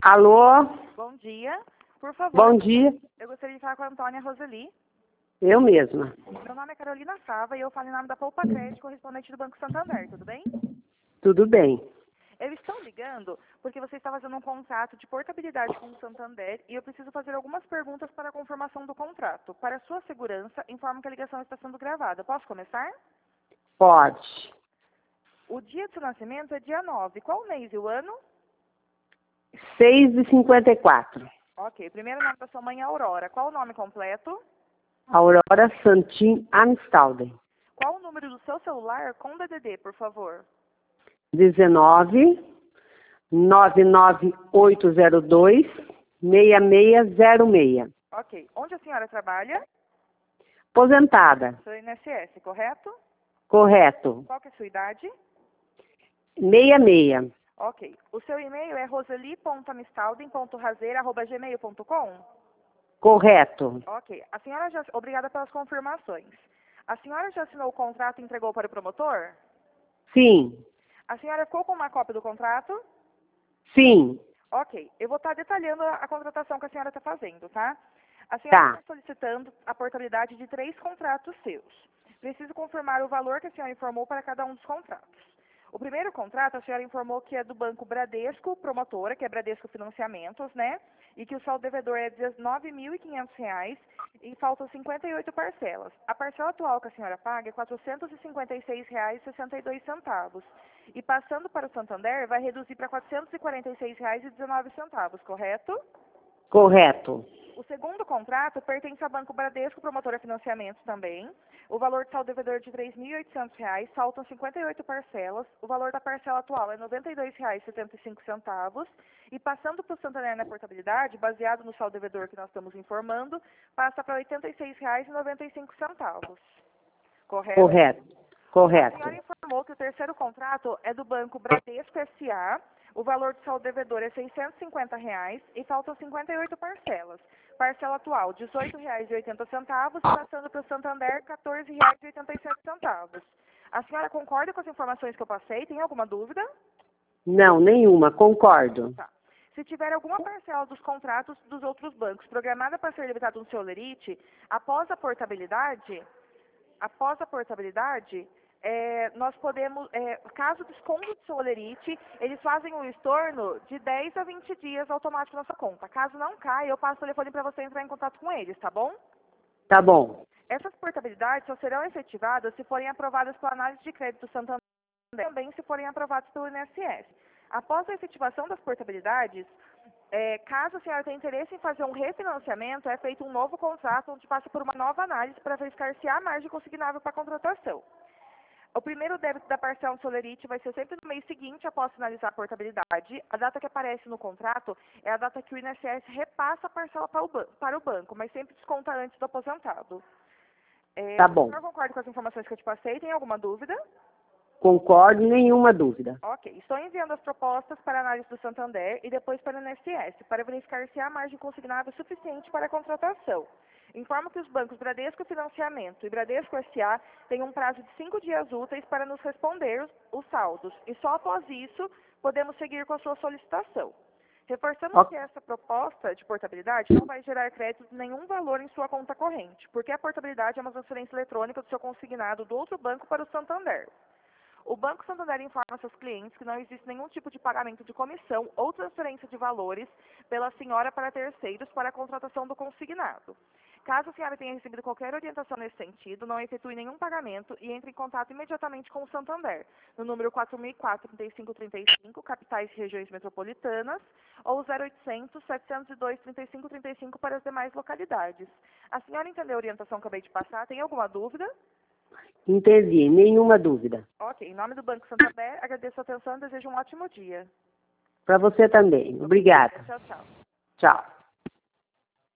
Alô? Bom dia. Por favor, Bom dia. eu gostaria de falar com a Antônia Roseli. Eu mesma. Meu nome é Carolina Fava e eu falo em nome da Poupa Crédito, correspondente do Banco Santander, tudo bem? Tudo bem. Eu estou ligando porque você está fazendo um contrato de portabilidade com o Santander e eu preciso fazer algumas perguntas para a confirmação do contrato. Para sua segurança, informo que a ligação está sendo gravada. Posso começar? Pode. O dia do seu nascimento é dia 9. Qual o mês e o ano? 6h54. Ok. Primeiro nome da sua mãe é Aurora. Qual o nome completo? Aurora Santin Amstalden. Qual o número do seu celular com DDD, por favor? 19 99802 6606. Ok. Onde a senhora trabalha? Aposentada. Seu INSS, correto? Correto. Qual que é a sua idade? 66. Ok. O seu e-mail é roseli.amstalden.razeira@gmail.com? Correto. Ok. A senhora já... Obrigada pelas confirmações. A senhora já assinou o contrato e entregou para o promotor? Sim. A senhora ficou com uma cópia do contrato? Sim. Ok. Eu vou estar detalhando a contratação que a senhora está fazendo, tá? A senhora está solicitando a portabilidade de 3 contratos seus. Preciso confirmar o valor que a senhora informou para cada um dos contratos. O primeiro contrato, a senhora informou que é do Banco Bradesco Promotora, que é Bradesco Financiamentos, né? E que o saldo devedor é R$ 19.500 e faltam 58 parcelas. A parcela atual que a senhora paga é R$ 456,62. E passando para o Santander, vai reduzir para R$ 446,19, correto? Correto. O segundo contrato pertence ao Banco Bradesco Promotora Financiamentos também. O valor de saldo devedor é de R$ 3.800, faltam 58 parcelas. O valor da parcela atual é R$ 92,75. E passando para o Santander na portabilidade, baseado no saldo devedor que nós estamos informando, passa para R$ 86,95. Correto? Correto. A Correto. senhora informou que o terceiro contrato é do Banco Bradesco S.A. O valor do saldo devedor é R$ 650 e faltam 58 parcelas. Parcela atual, R$ 18,80, passando para o Santander, R$ 14,87. A senhora concorda com as informações que eu passei? Tem alguma dúvida? Não, nenhuma. Concordo. Tá. Se tiver alguma parcela dos contratos dos outros bancos programada para ser debitada no seu lerite, após a portabilidade, nós podemos, caso desconto do seu olerite, eles fazem um estorno de 10 a 20 dias automático na sua conta. Caso não caia, eu passo o telefone para você entrar em contato com eles, tá bom? Tá bom. Essas portabilidades só serão efetivadas se forem aprovadas pela análise de crédito Santander, também se forem aprovadas pelo INSS. Após a efetivação das portabilidades, caso a senhora tenha interesse em fazer um refinanciamento, é feito um novo contrato onde passa por uma nova análise para verificar se há margem consignável para a contratação. O primeiro débito da parcela no Solerite vai ser sempre no mês seguinte após finalizar a portabilidade. A data que aparece no contrato é a data que o INSS repassa a parcela para o banco, mas sempre desconta antes do aposentado. Tá bom. O senhor concorda com as informações que eu te passei? Tem alguma dúvida? Concordo, nenhuma dúvida. Ok. Estou enviando as propostas para a análise do Santander e depois para o INSS, para verificar se há margem consignável suficiente para a contratação. Informo que os bancos Bradesco Financiamento e Bradesco S.A. têm um prazo de 5 dias úteis para nos responder os saldos. E só após isso, podemos seguir com a sua solicitação. Reforçamos que essa proposta de portabilidade não vai gerar crédito de nenhum valor em sua conta corrente, porque a portabilidade é uma transferência eletrônica do seu consignado do outro banco para o Santander. O Banco Santander informa seus clientes que não existe nenhum tipo de pagamento de comissão ou transferência de valores pela senhora para terceiros para a contratação do consignado. Caso a senhora tenha recebido qualquer orientação nesse sentido, não efetue nenhum pagamento e entre em contato imediatamente com o Santander, no número 4004-3535, capitais e regiões metropolitanas, ou 0800-702-3535 para as demais localidades. A senhora entendeu a orientação que eu acabei de passar? Tem alguma dúvida? Entendi, nenhuma dúvida. Ok, em nome do Banco Santander, agradeço a atenção e desejo um ótimo dia. Para você também. Obrigada. Tchau, tchau. Tchau.